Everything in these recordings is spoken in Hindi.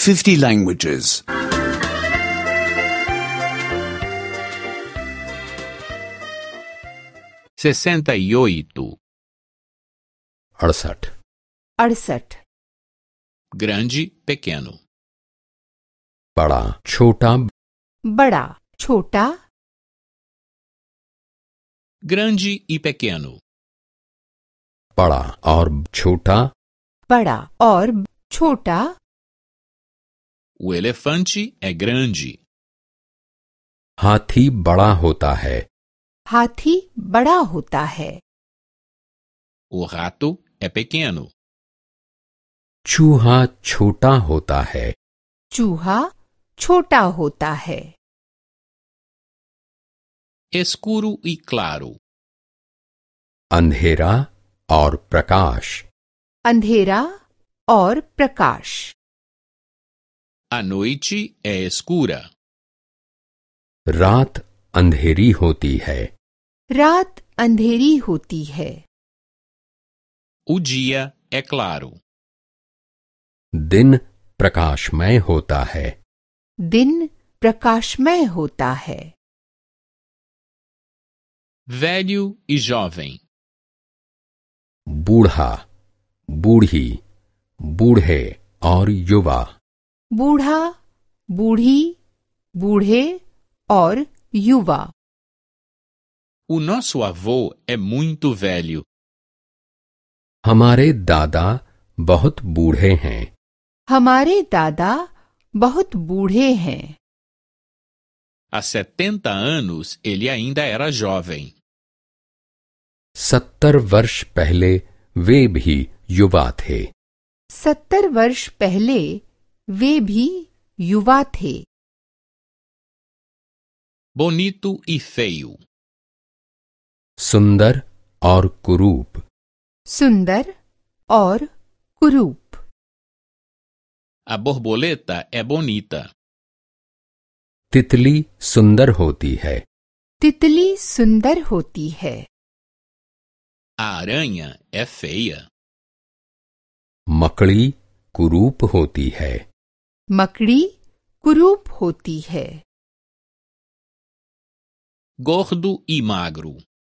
50 languages. 68. 68 68 Grande, pequeno. बड़ा छोटा बड़ा छोटा Grande e pequeno. बड़ा और छोटा बड़ा और छोटा O elefante é grande. हाथी बड़ा होता है हाथी बड़ा होता है O rato é pequeno. चूहा छोटा होता है चूहा छोटा होता है Escuro e claro. अंधेरा और प्रकाश अंधेरा और प्रकाश A noite é escura. रात अंधेरी होती है रात अंधेरी होती है O dia é claro. दिन प्रकाशमय होता है दिन प्रकाशमय होता है Velho e jovem. बूढ़ा बूढ़ी बूढ़े और युवा बूढ़ा बूढ़ी बूढ़े और युवा O nosso avô é muito velho. हमारे दादा बहुत बूढ़े हैं हमारे दादा बहुत बूढ़े हैं Há 70 anos ele ainda era jovem. 70 वर्ष पहले वे भी युवा थे 70 वर्ष पहले वे भी युवा थे Bonito e feio. सुंदर और कुरूप सुंदर और कुरूप A borboleta é bonita. तितली सुंदर होती है तितली सुंदर होती है A aranha é feia. मकड़ी कुरूप होती है मकड़ी कुरूप होती है Gordo e magro.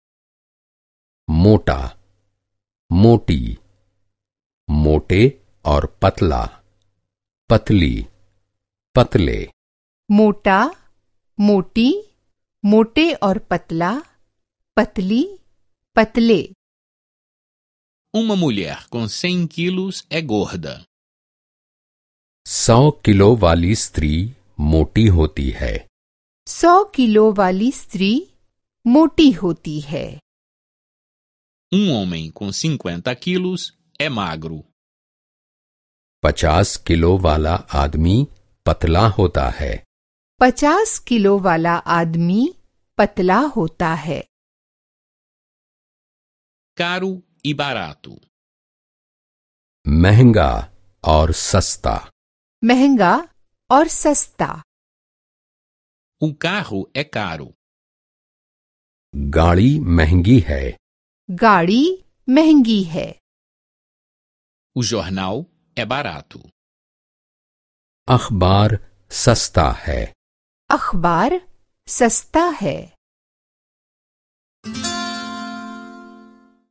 मोटा मोटी मोटे और पतला पतली पतले मोटा मोटी मोटे और पतला पतली पतले Uma mulher com 100 quilos é gorda. 100 किलो वाली स्त्री मोटी होती है 100 किलो वाली स्त्री मोटी होती है homem com 50 quilos é magro. 50 किलो वाला आदमी पतला होता है 50 किलो वाला आदमी पतला होता है Caro e barato. महंगा और सस्ता महंगा और सस्ता O carro é caro. गाड़ी महंगी है गाड़ी महंगी है O jornal é barato. अखबार सस्ता है अखबार सस्ता है